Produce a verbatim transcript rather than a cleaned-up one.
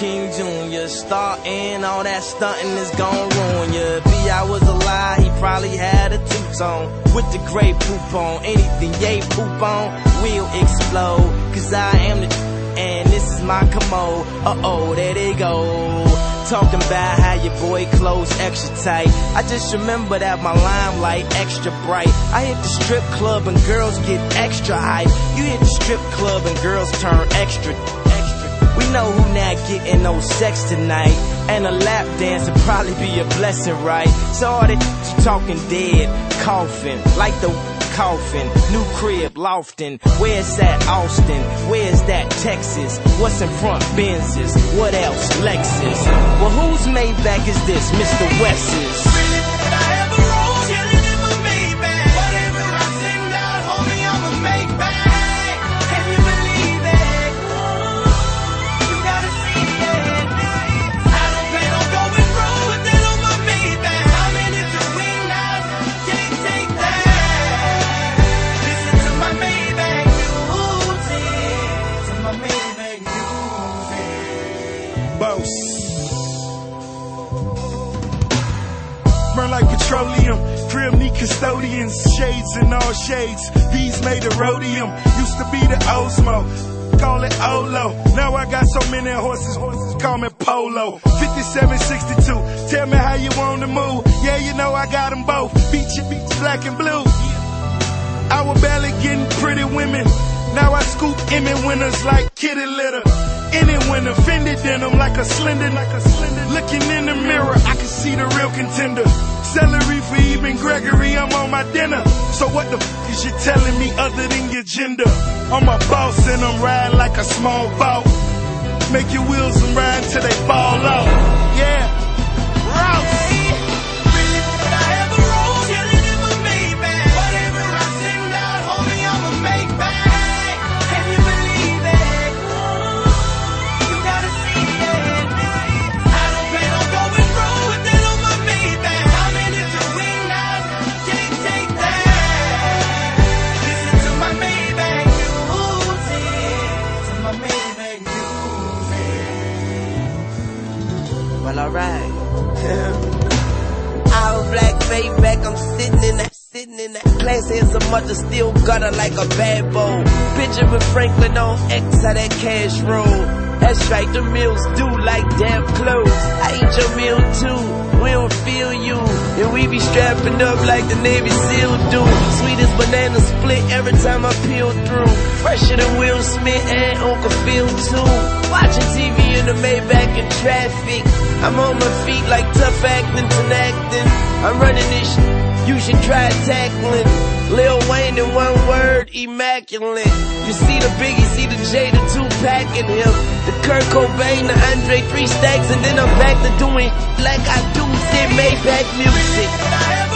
King Junior Starting all that stunting is gon' ruin ya. If B I was alive, he probably had a two-tone with the gray poop on. Anything yay poop on will explode, cause I am the and this is my commode. Uh-oh, there they go. Talking about how your boy clothes extra tight. I just remember that my limelight extra bright. I hit the strip club and girls get extra hype. You hit the strip club and girls turn extra, extra. We know who not getting no sex tonight, and a lap dance would probably be a blessing, right? So all that you talking dead, coughing, like the coffin, new crib, Lofton. Where's that Austin? Where's that Texas? What's in front? Benzes. What else? Lexus. Well, whose Maybach is this? Mister West's. Burn like petroleum, crib need custodians, shades in all shades, these made of rhodium, used to be the Osmo, call it Olo, now I got so many horses, horses call me Polo, fifty-seven sixty-two, tell me how you want to move, yeah you know I got them both, beach you, beach black and blue, I was barely getting pretty women, now I scoop Emmy winners like kitty litter. Any winner, fended denim like a slender, like a slender. Looking in the mirror, I can see the real contender. Celery for even Gregory, I'm on my dinner. So what the f is you telling me other than your gender? I'm a boss and I'm riding like a small boat. Make your wheels and ride till they fall off. Yeah, Rouse. Well, alright. All black Maybach, I'm sitting in that, sitting in that classy as a mother, still gutter like a bad boy. Benjamin Franklin on X, how that cash roll. That's right, the meals do like damn clothes. I eat your meal too, we don't feel you. And we be strapping up like the Navy SEAL do. Sweet as banana split every time I peel through. Fresher than Will Smith and Uncle Phil too. Watching T V in the Maybach in traffic. I'm on my feet like tough acting to acting. I'm running this shit, you should try tackling. Lil Wayne in one word, immaculate. You see the Biggie, see the J, the Tupac in him. The Kurt Cobain, the Andre, three stacks, and then I'm back to doing like I do, say Maybach music.